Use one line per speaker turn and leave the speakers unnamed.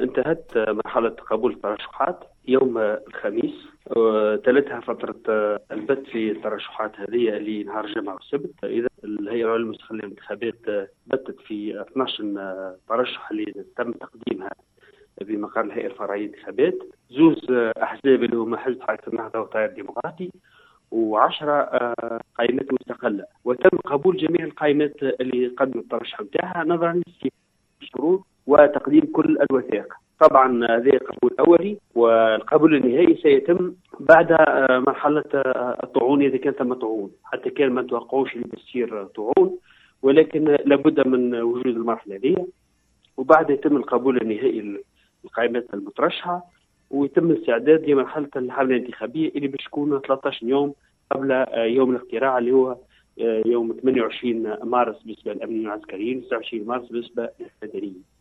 انتهت مرحلة قبول الترشحات يوم الخميس، تلتها فترة البت في الترشحات هذه اللي نهار الجمعة والسبت. إذا الهيئة العليا المستقلة للانتخابات بتت في 12 ترشح اللي تم تقديمها بمقر الهيئة الفرعية للانتخابات، زوز أحزاب اللي هما حزب حركة النهضة والتيار الديمقراطي، و10 قائمات مستقلة. وتم قبول جميع القائمات اللي قدمت الترشح نتاعها نظرا للشروط وتقديم كل الوثائق. طبعا هذا قبول أولي، والقبول النهائي سيتم بعد مرحلة الطعون إذا كان ثم طعون. حتى كان ما توقعوش اللي بتصير طعون، ولكن لابد من وجود المرحلة هذه، وبعد يتم القبول النهائي للقائمات المترشحة، ويتم الاستعداد لمرحلة الحملة الانتخابية اللي بتكون 13 يوم قبل يوم الاقتراع اللي هو يوم 28 مارس بالنسبة للأمنيين العسكريين، 29 مارس بالنسبة للمدنيين.